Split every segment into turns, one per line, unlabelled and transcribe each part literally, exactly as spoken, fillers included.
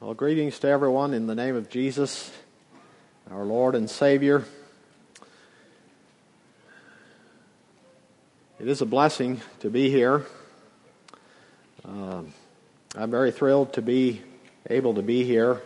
Well, greetings to everyone in the name of Jesus, our Lord and Savior. It is a blessing to be here. Uh, I'm very thrilled to be able to be here.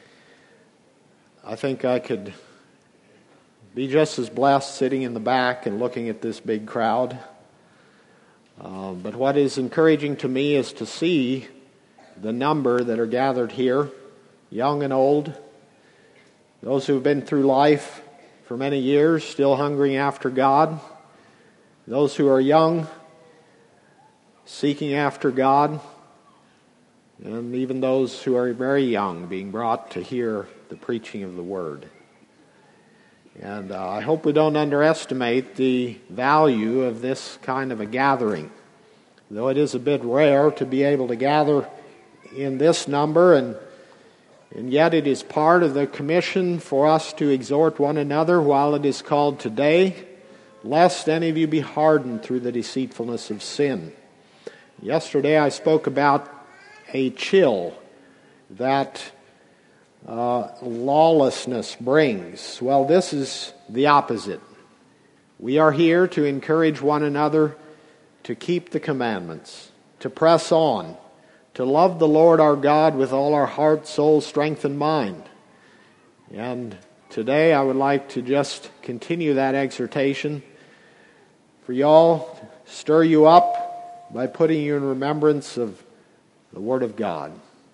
I think I could be just as blessed sitting in the back and looking at this big crowd. Uh, but what is encouraging to me is to see the number that are gathered here, young and old, those who have been through life for many years, still hungering after God, those who are young, seeking after God, and even those who are very young being brought to hear the preaching of the Word. And uh, I hope we don't underestimate the value of this kind of a gathering. Though it is a bit rare to be able to gather in this number, and and yet it is part of the commission for us to exhort one another while it is called today, lest any of you be hardened through the deceitfulness of sin. Yesterday I spoke about a chill that uh, lawlessness brings. Well, this is the opposite. We are here to encourage one another to keep the commandments, to press on, to love the Lord our God with all our heart, soul, strength, and mind. And today I would like to just continue that exhortation for y'all, stir you up by putting you in remembrance of the Word of God.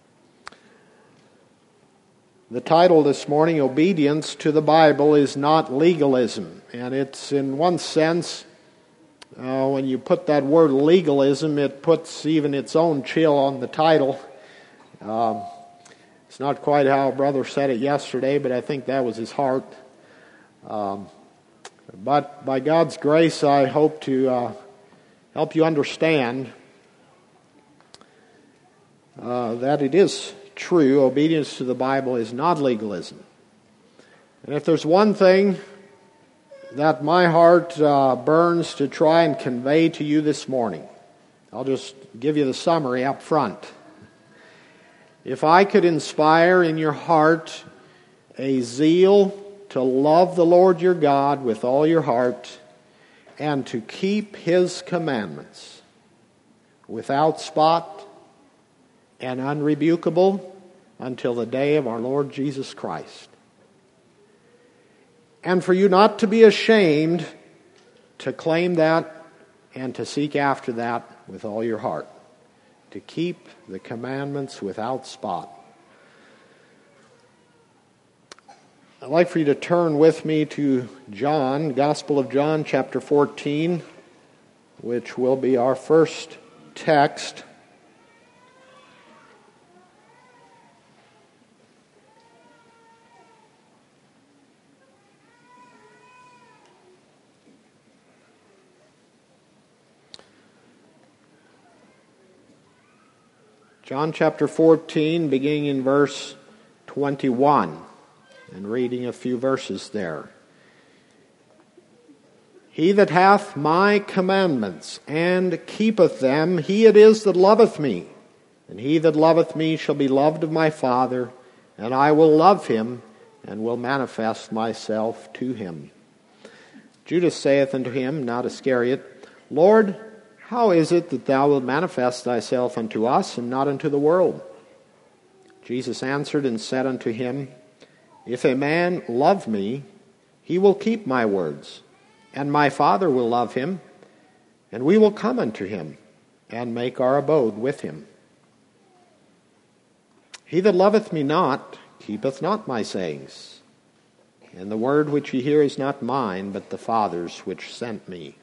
The title this morning, Obedience to the Bible, is not legalism. And it's in one sense, Uh, when you put that word legalism, it puts even its own chill on the title. Um, it's not quite how Brother said it yesterday, but I think that was his heart. Um, but by God's grace, I hope to uh, help you understand uh, that it is true. Obedience to the Bible is not legalism. And if there's one thing that my heart uh, burns to try and convey to you this morning, I'll just give you the summary up front. If I could inspire in your heart a zeal to love the Lord your God with all your heart and to keep His commandments without spot and unrebukable until the day of our Lord Jesus Christ, and for you not to be ashamed to claim that and to seek after that with all your heart, to keep the commandments without spot. I'd like for you to turn with me to John, Gospel of John, chapter fourteen, which will be our first text. John chapter fourteen, beginning in verse twenty-one, and reading a few verses there. He that hath my commandments, and keepeth them, he it is that loveth me. And he that loveth me shall be loved of my Father, and I will love him, and will manifest myself to him. Judas saith unto him, not Iscariot, Lord, how is it that thou wilt manifest thyself unto us, and not unto the world? Jesus answered and said unto him, If a man love me, he will keep my words, and my Father will love him, and we will come unto him, and make our abode with him. He that loveth me not, keepeth not my sayings, and the word which ye hear is not mine, but the Father's which sent me.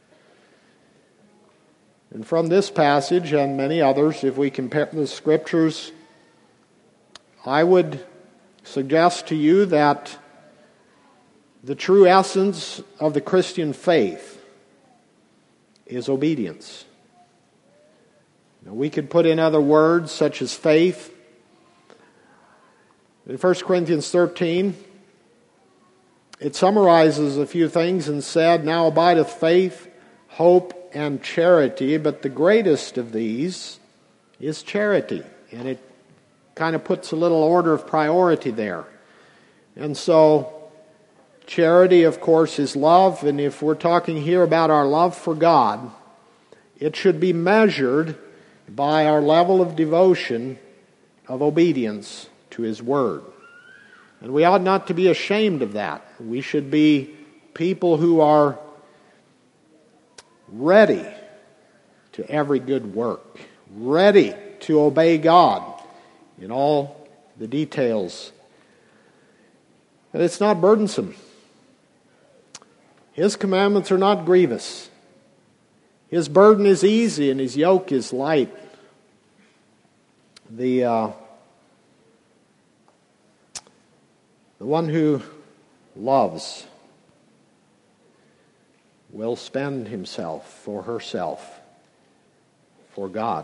And from this passage and many others, if we compare the Scriptures, I would suggest to you that the true essence of the Christian faith is obedience. Now, we could put in other words such as faith. In First Corinthians thirteen, it summarizes a few things and said, Now abideth faith, hope, and charity, but the greatest of these is charity. And it kind of puts a little order of priority there. And so charity, of course, is love, and if we're talking here about our love for God, it should be measured by our level of devotion, of obedience to His Word. And we ought not to be ashamed of that. We should be people who are ready to every good work, ready to obey God in all the details. And it's not burdensome. His commandments are not grievous. His burden is easy and His yoke is light. The uh, the one who loves will spend himself or herself for God.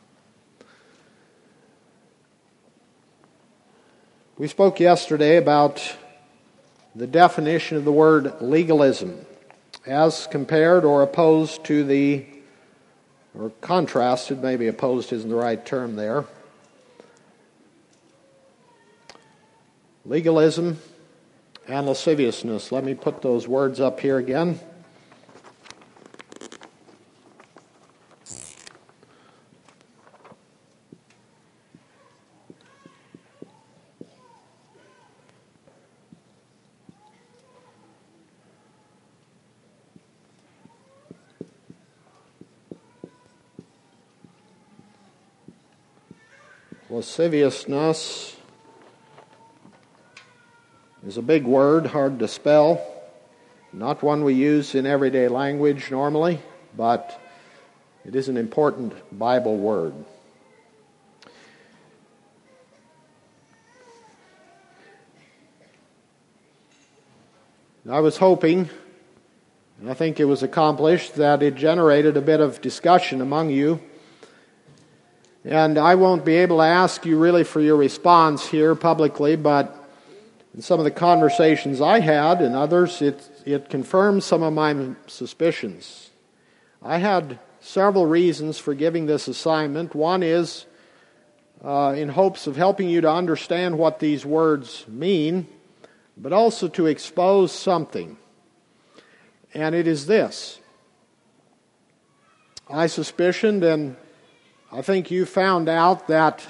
We spoke yesterday about the definition of the word legalism as compared or opposed to the, or contrasted, maybe opposed isn't the right term there. Legalism and lasciviousness. Let me put those words up here again. Lasciviousness is a big word, hard to spell. Not one we use in everyday language normally, but it is an important Bible word. I was hoping, and I think it was accomplished, that it generated a bit of discussion among you. And I won't be able to ask you really for your response here publicly, but in some of the conversations I had and others, it, it confirmed some of my suspicions. I had several reasons for giving this assignment. One is uh, in hopes of helping you to understand what these words mean, but also to expose something. And it is this. I suspicioned, and I think you found out, that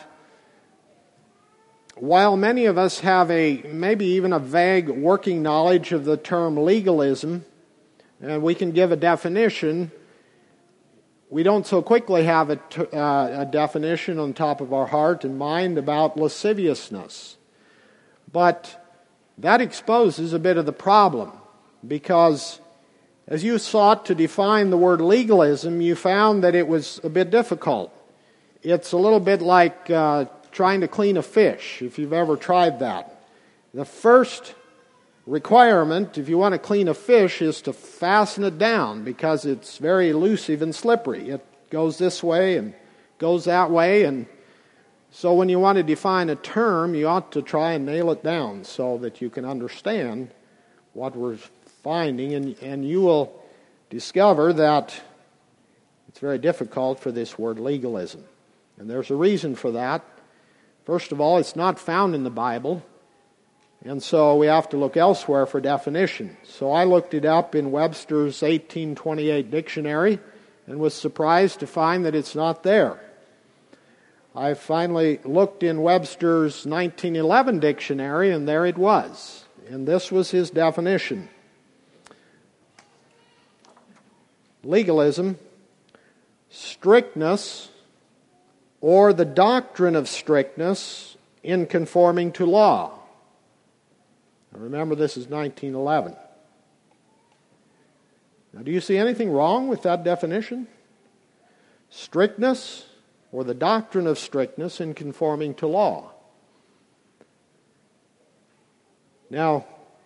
while many of us have a, maybe even a vague working knowledge of the term legalism, and we can give a definition, we don't so quickly have a, uh, a definition on top of our heart and mind about lasciviousness. But that exposes a bit of the problem, because as you sought to define the word legalism, you found that it was a bit difficult. It's a little bit like uh, trying to clean a fish, if you've ever tried that. The first requirement, if you want to clean a fish, is to fasten it down, because it's very elusive and slippery. It goes this way and goes that way, and so when you want to define a term, you ought to try and nail it down so that you can understand what we're finding, and, and you will discover that it's very difficult for this word legalism. And there's a reason for that. First of all, it's not found in the Bible, and so we have to look elsewhere for definition. So I looked it up in Webster's eighteen twenty-eight dictionary and was surprised to find that it's not there. I finally looked in Webster's nineteen eleven dictionary, and there it was. And this was his definition. Legalism, strictness, or the doctrine of strictness in conforming to law. Now remember, this is nineteen eleven. Now, do you see anything wrong with that definition? Strictness, or the doctrine of strictness in conforming to law. Now,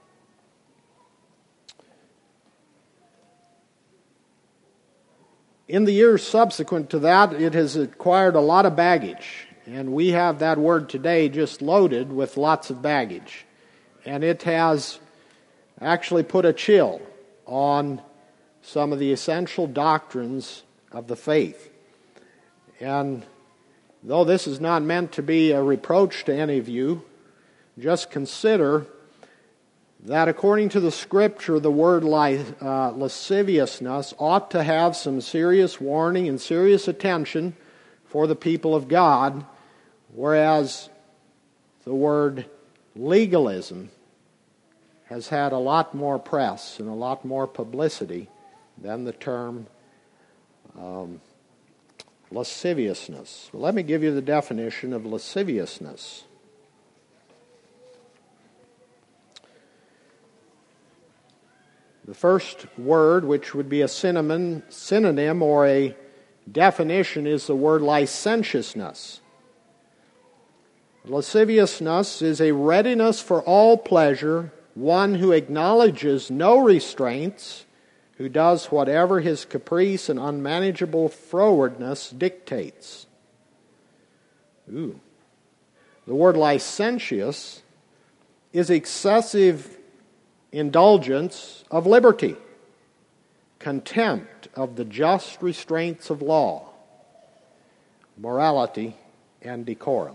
in the years subsequent to that, it has acquired a lot of baggage. And we have that word today just loaded with lots of baggage. And it has actually put a chill on some of the essential doctrines of the faith. And though this is not meant to be a reproach to any of you, just consider that according to the Scripture, the word uh, lasciviousness ought to have some serious warning and serious attention for the people of God, whereas the word legalism has had a lot more press and a lot more publicity than the term um, lasciviousness. Well, let me give you the definition of lasciviousness. The first word, which would be a synonym, synonym or a definition, is the word licentiousness. Lasciviousness is a readiness for all pleasure, one who acknowledges no restraints, who does whatever his caprice and unmanageable frowardness dictates. Ooh. The word licentious is excessive indulgence of liberty, contempt of the just restraints of law, morality, and decorum.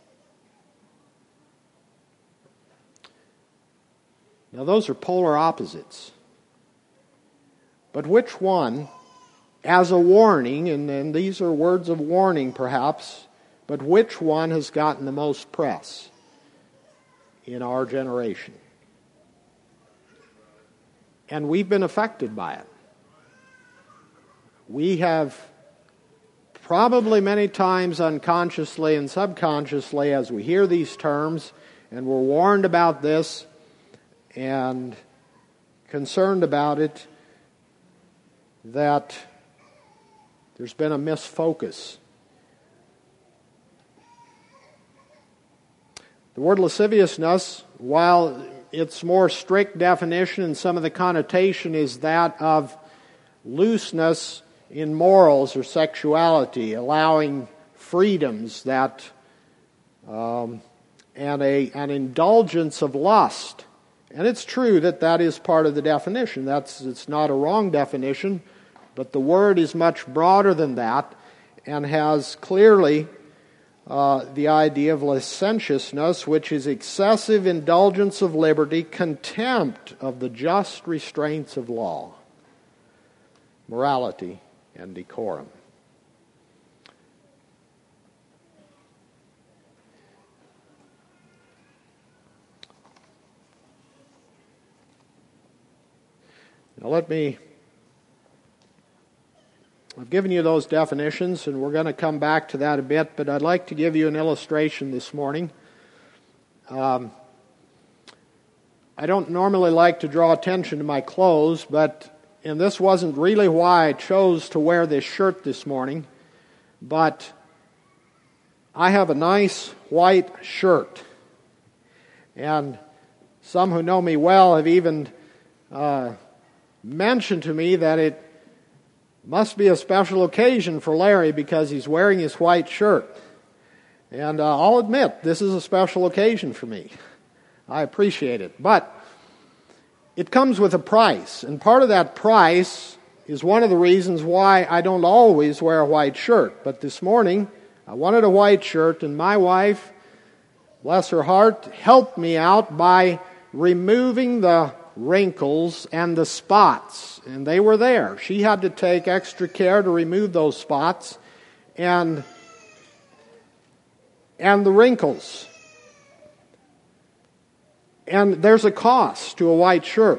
Now those are polar opposites. But which one, as a warning, and, and these are words of warning perhaps, but which one has gotten the most press in our generation? And we've been affected by it. We have probably many times unconsciously and subconsciously, as we hear these terms, and we're warned about this and concerned about it, that there's been a misfocus. The word lasciviousness, while its more strict definition and some of the connotation is that of looseness in morals or sexuality, allowing freedoms that um, and a an indulgence of lust. And it's true that that is part of the definition. That's it's not a wrong definition, but the word is much broader than that and has clearly Uh, the idea of licentiousness, which is excessive indulgence of liberty, contempt of the just restraints of law, morality, and decorum. Now let me I've given you those definitions, and we're going to come back to that a bit, but I'd like to give you an illustration this morning. Um, I don't normally like to draw attention to my clothes, but, and this wasn't really why I chose to wear this shirt this morning, but I have a nice white shirt. And some who know me well have even uh, mentioned to me that it must be a special occasion for Larry because he's wearing his white shirt. And uh, I'll admit, this is a special occasion for me. I appreciate it. But it comes with a price. And part of that price is one of the reasons why I don't always wear a white shirt. But this morning, I wanted a white shirt, and my wife, bless her heart, helped me out by removing the wrinkles and the spots, and they were there. She had to take extra care to remove those spots and and the wrinkles. And there's a cost to a white shirt.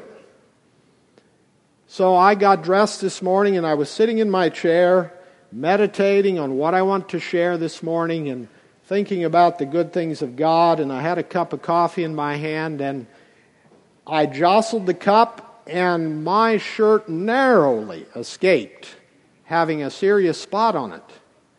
So I got dressed this morning, and I was sitting in my chair meditating on what I want to share this morning and thinking about the good things of God, and I had a cup of coffee in my hand, and I jostled the cup, and my shirt narrowly escaped having a serious spot on it.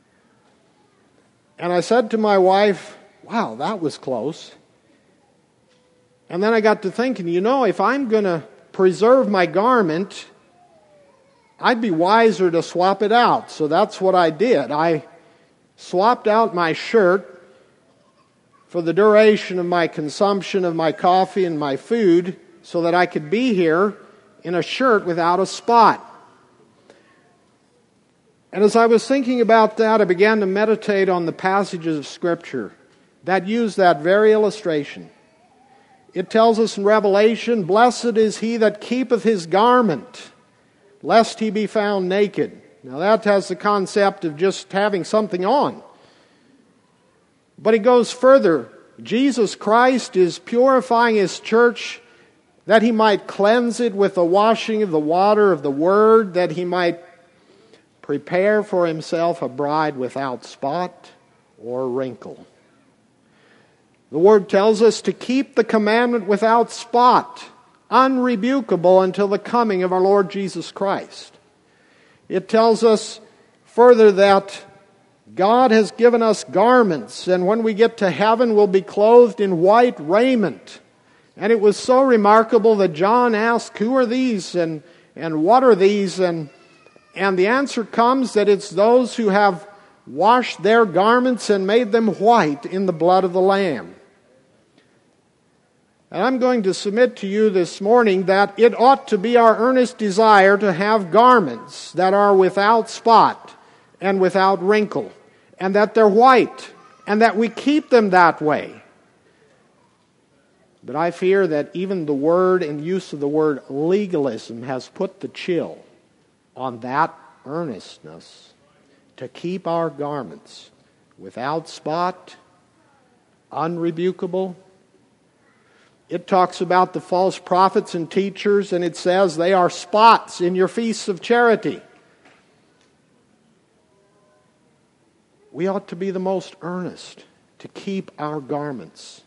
And I said to my wife, wow, that was close. And then I got to thinking, you know, if I'm going to preserve my garment, I'd be wiser to swap it out. So that's what I did. I swapped out my shirt for the duration of my consumption of my coffee and my food so that I could be here in a shirt without a spot. And as I was thinking about that, I began to meditate on the passages of Scripture that use that very illustration. It tells us in Revelation, "Blessed is he that keepeth his garment, lest he be found naked." Now that has the concept of just having something on. But it goes further. Jesus Christ is purifying His church that He might cleanse it with the washing of the water of the Word, that He might prepare for Himself a bride without spot or wrinkle. The Word tells us to keep the commandment without spot, unrebukable until the coming of our Lord Jesus Christ. It tells us further that God has given us garments, and when we get to heaven, we'll be clothed in white raiment. And it was so remarkable that John asked, "Who are these, and, and what are these?" And, and the answer comes that it's those who have washed their garments and made them white in the blood of the Lamb. And I'm going to submit to you this morning that it ought to be our earnest desire to have garments that are without spot and without wrinkle, and that they're white, and that we keep them that way. But I fear that even the word and use of the word legalism has put the chill on that earnestness to keep our garments without spot, unrebukable. It talks about the false prophets and teachers, and it says they are spots in your feasts of charity. We ought to be the most earnest to keep our garments.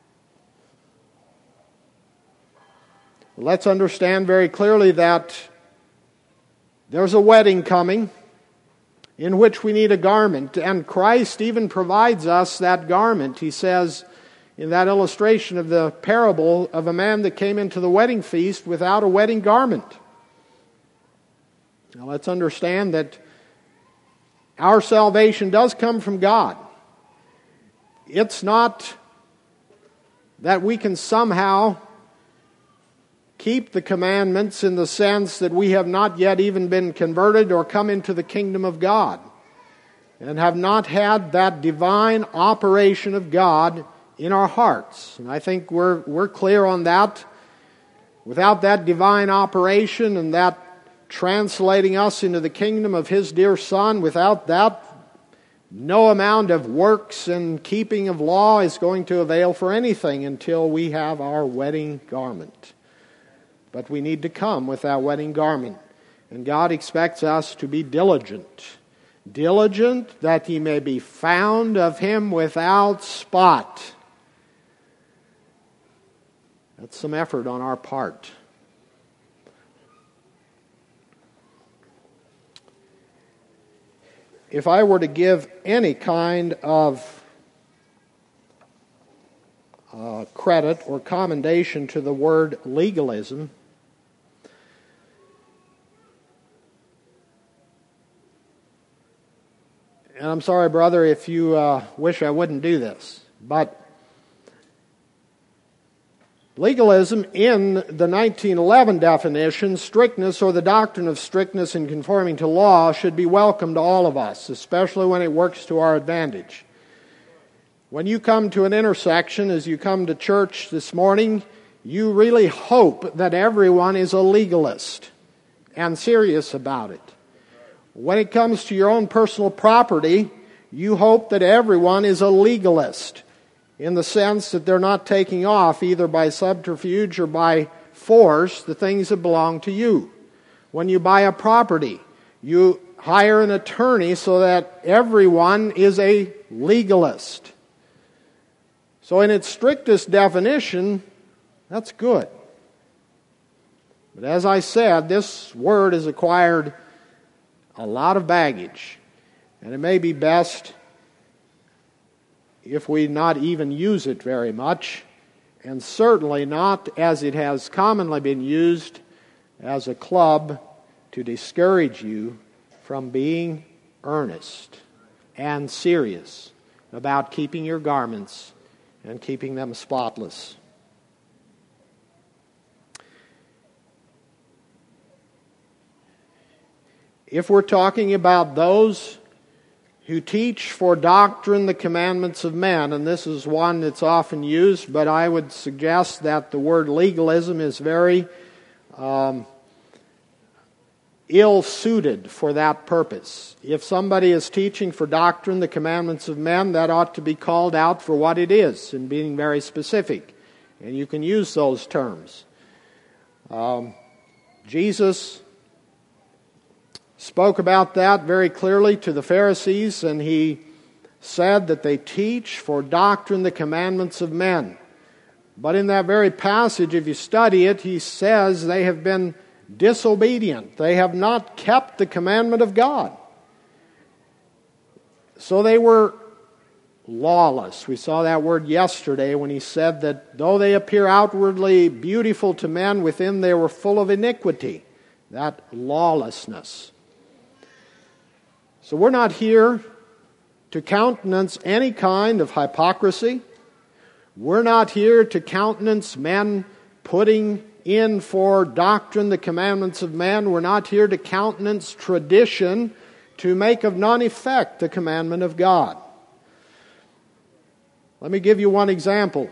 Let's understand very clearly that there's a wedding coming in which we need a garment, and Christ even provides us that garment. He says in that illustration of the parable of a man that came into the wedding feast without a wedding garment. Now let's understand that our salvation does come from God. It's not that we can somehow keep the commandments in the sense that we have not yet even been converted or come into the kingdom of God and have not had that divine operation of God in our hearts. And I think we're we're clear on that. Without that divine operation and that translating us into the kingdom of His dear Son, without that, no amount of works and keeping of law is going to avail for anything until we have our wedding garment. But we need to come with that wedding garment. And God expects us to be diligent. Diligent that He may be found of Him without spot. That's some effort on our part. If I were to give any kind of uh, credit or commendation to the word legalism, and I'm sorry, brother, if you uh, wish I wouldn't do this, but legalism in the nineteen eleven definition, strictness or the doctrine of strictness in conforming to law, should be welcome to all of us, especially when it works to our advantage. When you come to an intersection, as you come to church this morning, you really hope that everyone is a legalist and serious about it. When it comes to your own personal property, you hope that everyone is a legalist, in the sense that they're not taking off either by subterfuge or by force the things that belong to you. When you buy a property, you hire an attorney so that everyone is a legalist. So in its strictest definition, that's good. But as I said, this word has acquired a lot of baggage, and it may be best if we not even use it very much, and certainly not as it has commonly been used as a club to discourage you from being earnest and serious about keeping your garments and keeping them spotless. if we're talking about those who teach for doctrine the commandments of men, and this is one that's often used, but I would suggest that the word legalism is very um, ill-suited for that purpose. If somebody is teaching for doctrine the commandments of men, that ought to be called out for what it is and being very specific. And you can use those terms. Um, Jesus spoke about that very clearly to the Pharisees, and he said that they teach for doctrine the commandments of men. But in that very passage, if you study it, he says they have been disobedient. They have not kept the commandment of God. So they were lawless. We saw that word yesterday when he said that though they appear outwardly beautiful to men, within they were full of iniquity. That lawlessness. So we're not here to countenance any kind of hypocrisy. We're not here to countenance men putting in for doctrine the commandments of men. We're not here to countenance tradition to make of none effect the commandment of God. Let me give you one example.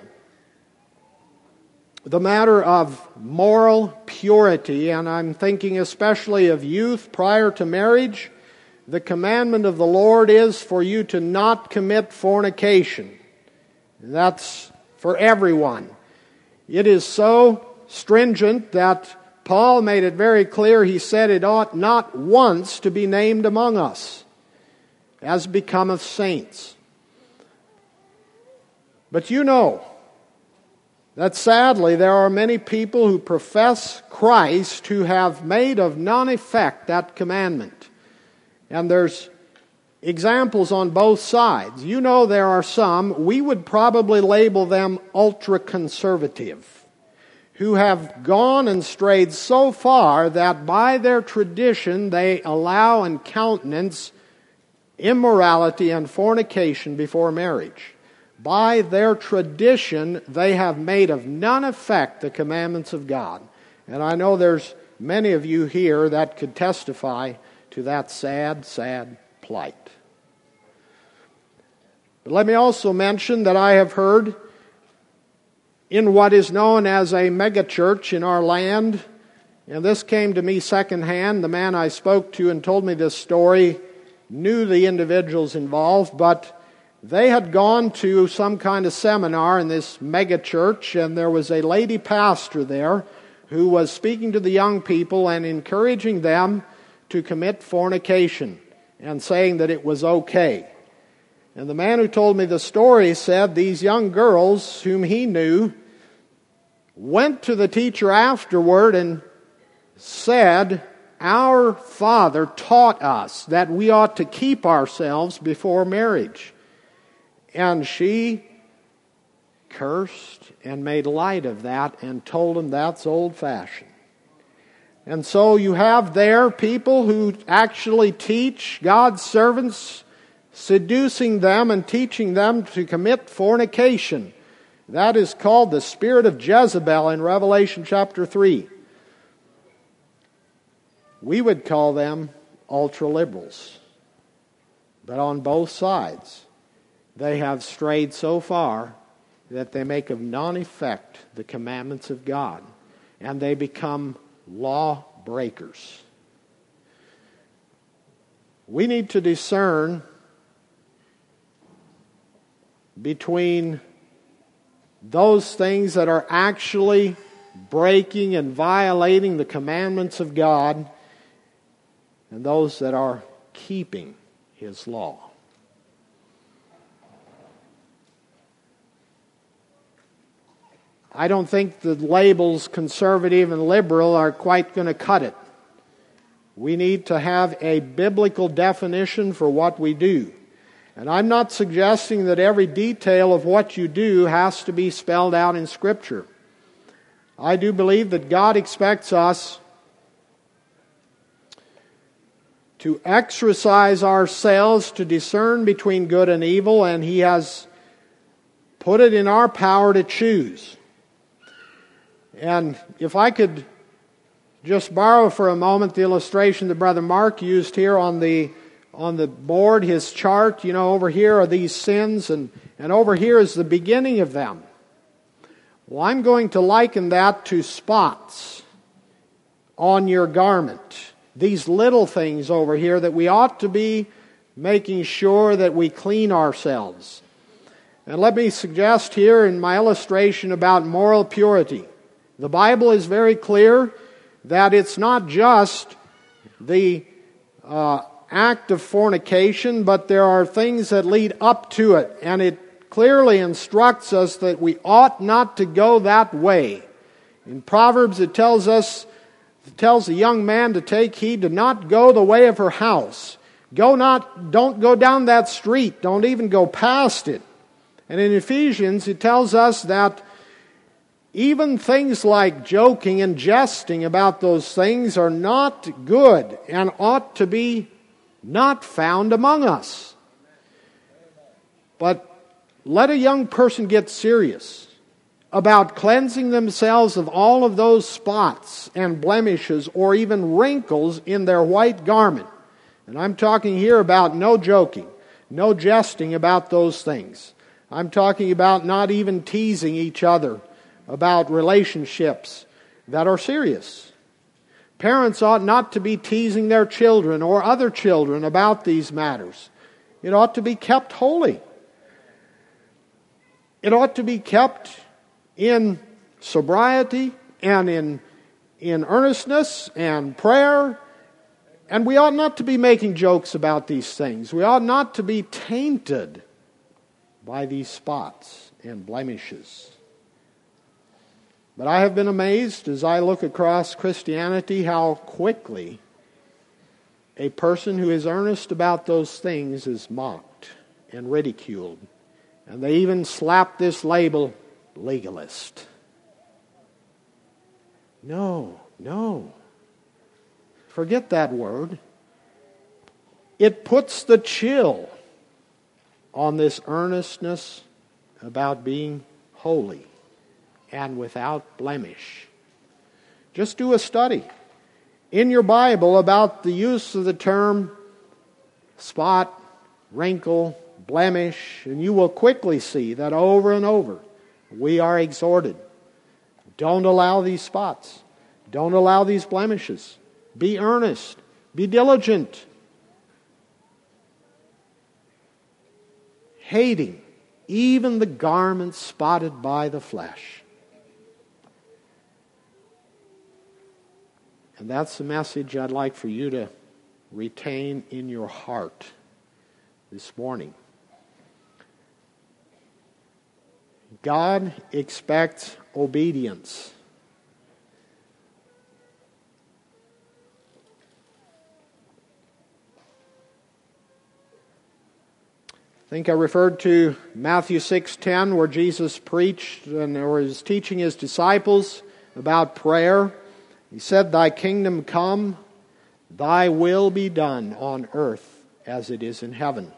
The matter of moral purity, and I'm thinking especially of youth prior to marriage. The commandment of the Lord is for you to not commit fornication. That's for everyone. It is so stringent that Paul made it very clear. He said it ought not once to be named among us, as becometh saints. But you know that sadly there are many people who profess Christ who have made of none effect that commandment. And there's examples on both sides. You know there are some, we would probably label them ultra-conservative, who have gone and strayed so far that by their tradition they allow and countenance immorality and fornication before marriage. By their tradition they have made of none effect the commandments of God. And I know there's many of you here that could testify to that sad, sad plight. But let me also mention that I have heard in what is known as a megachurch in our land, and this came to me secondhand. The man I spoke to and told me this story knew the individuals involved, but they had gone to some kind of seminar in this megachurch, and there was a lady pastor there who was speaking to the young people and encouraging them to commit fornication and saying that it was okay. And the man who told me the story said these young girls whom he knew went to the teacher afterward and said, "Our father taught us that we ought to keep ourselves before marriage." And she cursed and made light of that and told him that's old-fashioned. And so you have there people who actually teach God's servants, seducing them and teaching them to commit fornication. That is called the spirit of Jezebel in Revelation chapter three. We would call them ultra-liberals. But on both sides, they have strayed so far that they make of none effect the commandments of God, and they become law breakers. We need to discern between those things that are actually breaking and violating the commandments of God and those that are keeping His law. I don't think the labels conservative and liberal are quite going to cut it. We need to have a biblical definition for what we do. And I'm not suggesting that every detail of what you do has to be spelled out in Scripture. I do believe that God expects us to exercise ourselves to discern between good and evil, and He has put it in our power to choose. And if I could just borrow for a moment the illustration that Brother Mark used here on the on the board, his chart. You know, over here are these sins, and, and over here is the beginning of them. Well, I'm going to liken that to spots on your garment. These little things over here that we ought to be making sure that we clean ourselves. And let me suggest here in my illustration about moral purity. The Bible is very clear that it's not just the uh, act of fornication, but there are things that lead up to it. And it clearly instructs us that we ought not to go that way. In Proverbs it tells us, it tells a young man to take heed to not go the way of her house. Go not, don't go down that street. Don't even go past it. And in Ephesians it tells us that even things like joking and jesting about those things are not good and ought to be not found among us. But let a young person get serious about cleansing themselves of all of those spots and blemishes or even wrinkles in their white garment. And I'm talking here about no joking, no jesting about those things. I'm talking about not even teasing each other about relationships that are serious. Parents ought not to be teasing their children or other children about these matters. It ought to be kept holy. It ought to be kept in sobriety and in, in earnestness and prayer. And we ought not to be making jokes about these things. We ought not to be tainted by these spots and blemishes. But I have been amazed as I look across Christianity how quickly a person who is earnest about those things is mocked and ridiculed. And they even slap this label, legalist. No, no. Forget that word. It puts the chill on this earnestness about being holy and without blemish. Just do a study in your Bible about the use of the term spot, wrinkle, blemish, and you will quickly see that over and over we are exhorted. Don't allow these spots. Don't allow these blemishes. Be earnest. Be diligent. Hating even the garment spotted by the flesh. And that's the message I'd like for you to retain in your heart this morning. God expects obedience. I think I referred to Matthew six ten, where Jesus preached and or was teaching his disciples about prayer. He said, "Thy kingdom come, thy will be done on earth as it is in heaven."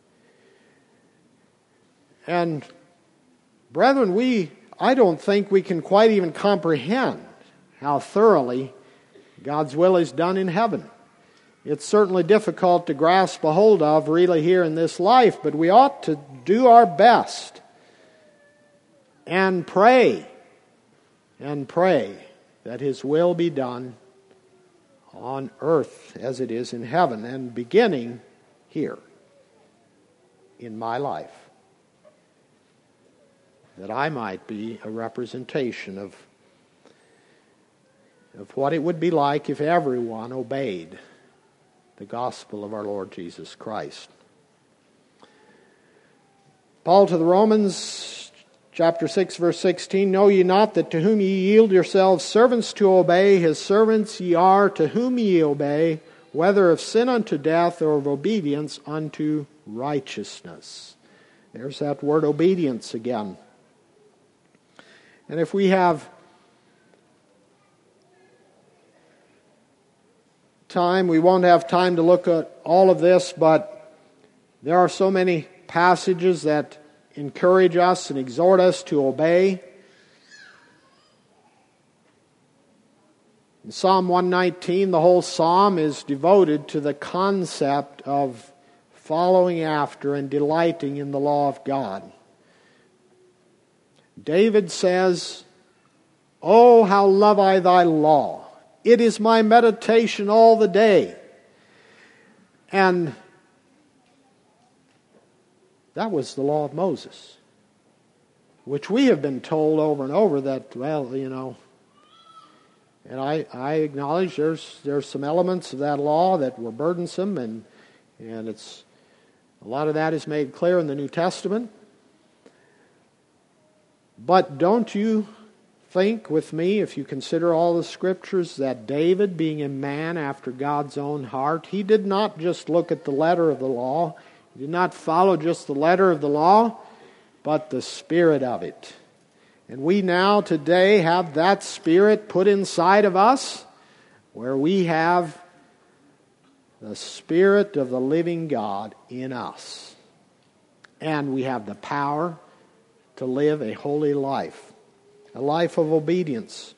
And brethren, we I don't think we can quite even comprehend how thoroughly God's will is done in heaven. It's certainly difficult to grasp a hold of really here in this life, but we ought to do our best and pray and pray that His will be done on earth as it is in heaven, and beginning here in my life, that I might be a representation of, of what it would be like if everyone obeyed the gospel of our Lord Jesus Christ. Paul to the Romans, chapter six, verse sixteen, "Know ye not that to whom ye yield yourselves servants to obey, his servants ye are to whom ye obey, whether of sin unto death or of obedience unto righteousness." There's that word obedience again. And if we have time, we won't have time to look at all of this, but there are so many passages that encourage us and exhort us to obey. In Psalm one nineteen, the whole psalm is devoted to the concept of following after and delighting in the law of God. David says, "Oh, how love I thy law! It is my meditation all the day." And that was the law of Moses, which we have been told over and over that, well, you know, and I, I acknowledge there's there's some elements of that law that were burdensome, and and it's a lot of that is made clear in the New Testament. But don't you think with me, if you consider all the scriptures, that David, being a man after God's own heart, he did not just look at the letter of the law, he did not follow just the letter of the law, but the spirit of it. And we now today have that spirit put inside of us, where we have the Spirit of the living God in us. And we have the power to live a holy life, a life of obedience.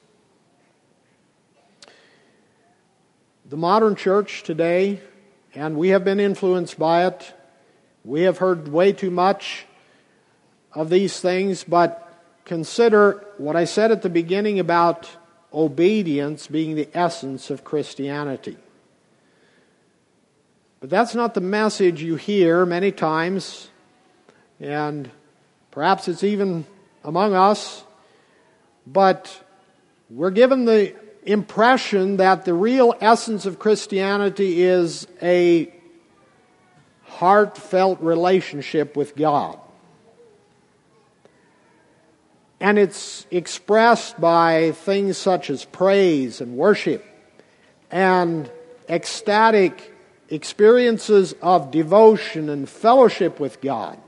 The modern church today, and we have been influenced by it, we have heard way too much of these things, but consider what I said at the beginning about obedience being the essence of Christianity. But that's not the message you hear many times, and perhaps it's even among us, but we're given the impression that the real essence of Christianity is a heartfelt relationship with God. And it's expressed by things such as praise and worship and ecstatic experiences of devotion and fellowship with God.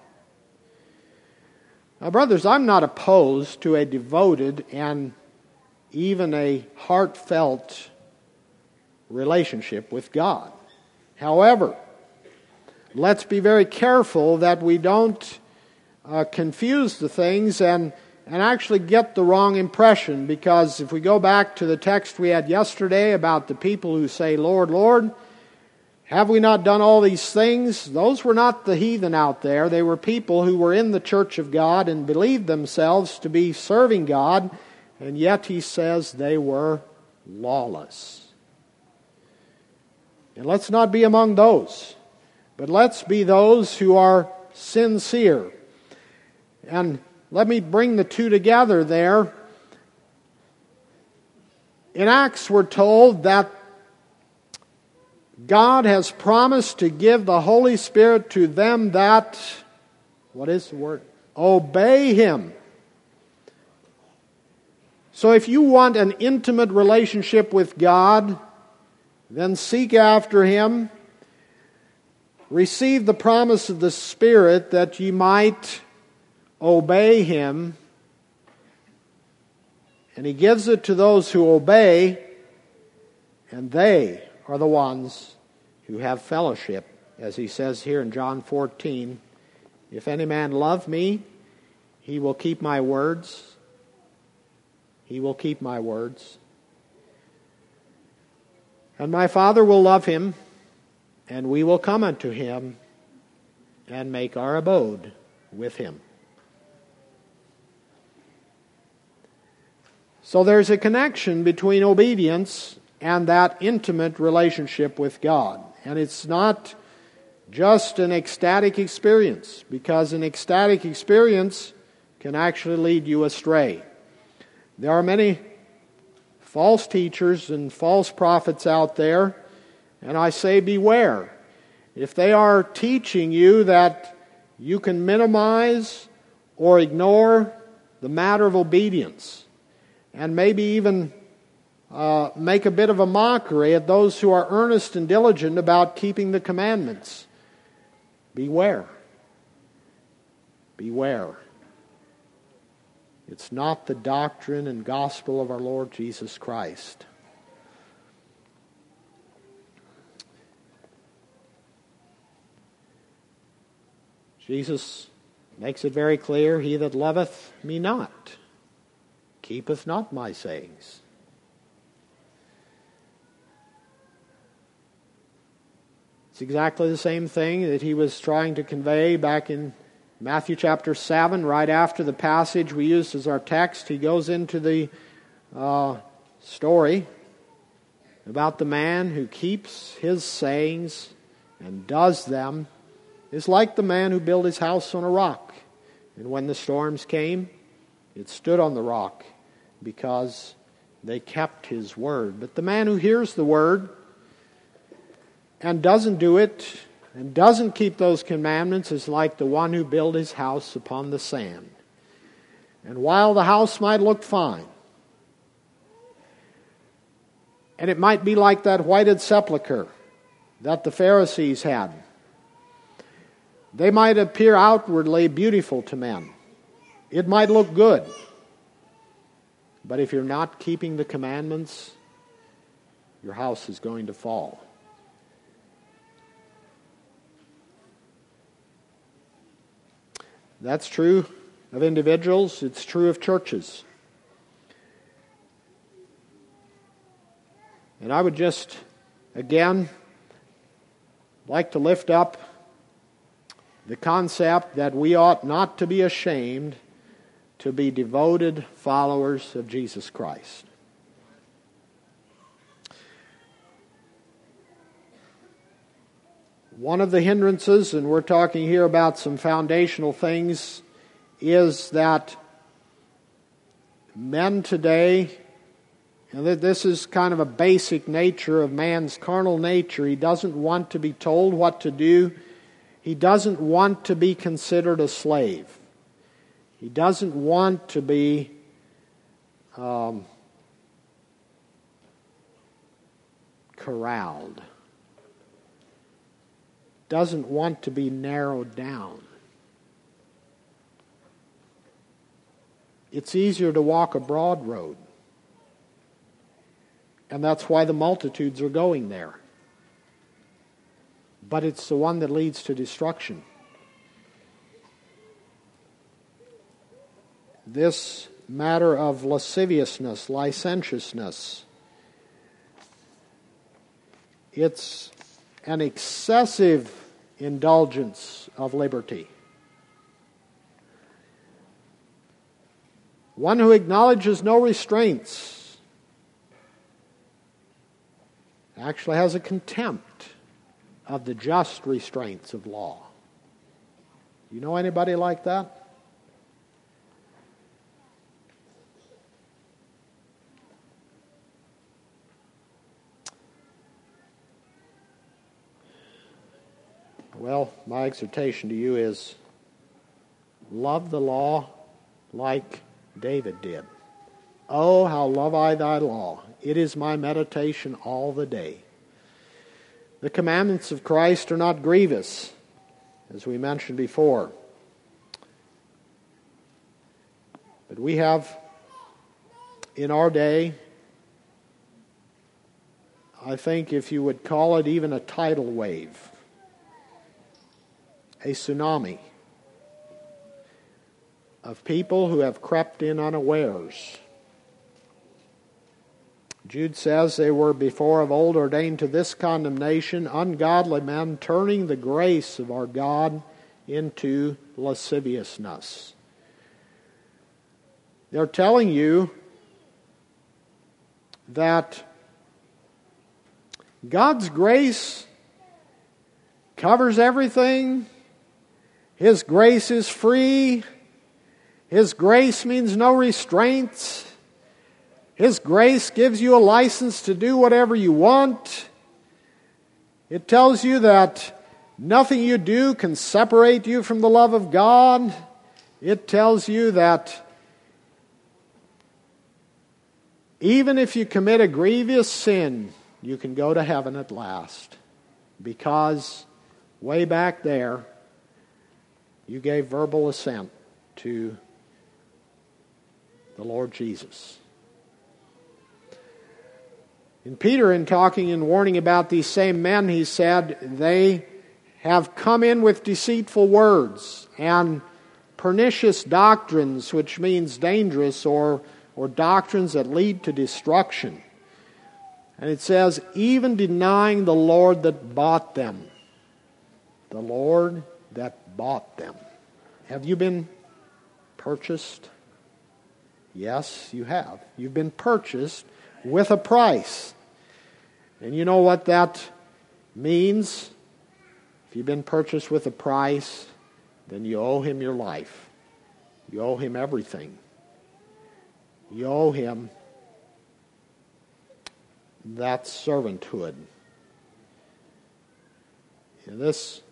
Now, brothers, I'm not opposed to a devoted and even a heartfelt relationship with God. However, let's be very careful that we don't uh, confuse the things and and actually get the wrong impression, because if we go back to the text we had yesterday about the people who say, "Lord, Lord, have we not done all these things?" Those were not the heathen out there. They were people who were in the church of God and believed themselves to be serving God, and yet he says they were lawless. And let's not be among those, but let's be those who are sincere. And let me bring the two together there. In Acts we're told that God has promised to give the Holy Spirit to them that, what is the word? Obey Him. So if you want an intimate relationship with God, then seek after Him. Receive the promise of the Spirit that ye might obey Him. And He gives it to those who obey, and they are the ones who have fellowship. As He says here in John fourteen, "If any man love me, he will keep my words." He will keep my words. "And my Father will love him, and we will come unto him and make our abode with him." So there's a connection between obedience and that intimate relationship with God. And it's not just an ecstatic experience, because an ecstatic experience can actually lead you astray. There are many false teachers and false prophets out there, and I say beware. If they are teaching you that you can minimize or ignore the matter of obedience, and maybe even uh, make a bit of a mockery at those who are earnest and diligent about keeping the commandments, beware. Beware. It's not the doctrine and gospel of our Lord Jesus Christ. Jesus makes it very clear, "He that loveth me not keepeth not my sayings." It's exactly the same thing that he was trying to convey back in Matthew chapter seven, right after the passage we used as our text. He goes into the uh, story about the man who keeps his sayings and does them is like the man who built his house on a rock. And when the storms came, it stood on the rock because they kept his word. But the man who hears the word and doesn't do it and doesn't keep those commandments is like the one who built his house upon the sand. And while the house might look fine, and it might be like that whited sepulchre that the Pharisees had, they might appear outwardly beautiful to men. It might look good. But if you're not keeping the commandments, your house is going to fall. That's true of individuals. It's true of churches. And I would just, again, like to lift up the concept that we ought not to be ashamed to be devoted followers of Jesus Christ. One of the hindrances, and we're talking here about some foundational things, is that men today, and this is kind of a basic nature of man's carnal nature. He doesn't want to be told what to do. He doesn't want to be considered a slave. He doesn't want to be um, corralled. Doesn't want to be narrowed down. It's easier to walk a broad road. And that's why the multitudes are going there. But it's the one that leads to destruction. This matter of lasciviousness, licentiousness, it's an excessive indulgence of liberty. One who acknowledges no restraints actually has a contempt of the just restraints of law. You know anybody like that? Well, my exhortation to you is love the law like David did. Oh, how love I thy law. It is my meditation all the day. The commandments of Christ are not grievous, as we mentioned before. But we have, in our day, I think if you would call it even a tidal wave, a tsunami of people who have crept in unawares. Jude says they were before of old ordained to this condemnation, ungodly men turning the grace of our God into lasciviousness. They're telling you that God's grace covers everything. His grace is free. His grace means no restraints. His grace gives you a license to do whatever you want. It tells you that nothing you do can separate you from the love of God. It tells you that even if you commit a grievous sin, you can go to heaven at last. Because way back there, you gave verbal assent to the Lord Jesus. And Peter, in talking and warning about these same men, he said, they have come in with deceitful words and pernicious doctrines, which means dangerous, or, or doctrines that lead to destruction. And it says, even denying the Lord that bought them. the Lord that bought them. Have you been purchased? Yes, you have. You've been purchased with a price. And you know what that means? If you've been purchased with a price, then you owe him your life. You owe him everything. You owe him that servanthood. And this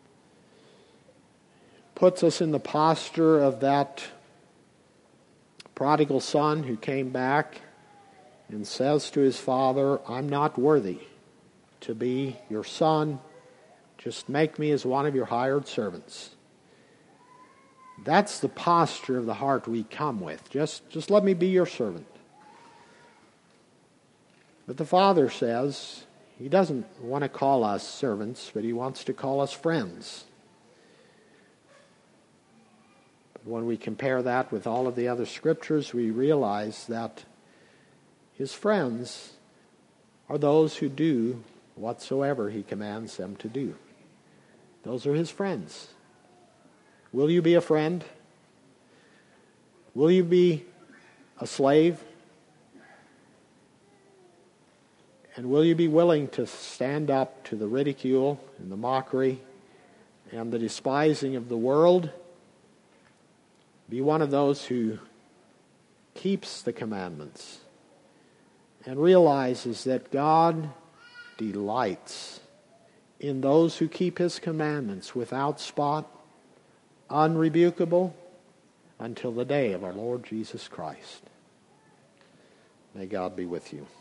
puts us in the posture of that prodigal son who came back and says to his father, I'm not worthy to be your son. Just make me as one of your hired servants. That's the posture of the heart we come with. Just, just let me be your servant. But the Father says he doesn't want to call us servants, but he wants to call us friends. But when we compare that with all of the other scriptures, we realize that his friends are those who do whatsoever he commands them to do. Those are his friends. Will you be a friend? Will you be a slave? And will you be willing to stand up to the ridicule and the mockery and the despising of the world? Be one of those who keeps the commandments and realizes that God delights in those who keep his commandments without spot, unrebukable, until the day of our Lord Jesus Christ. May God be with you.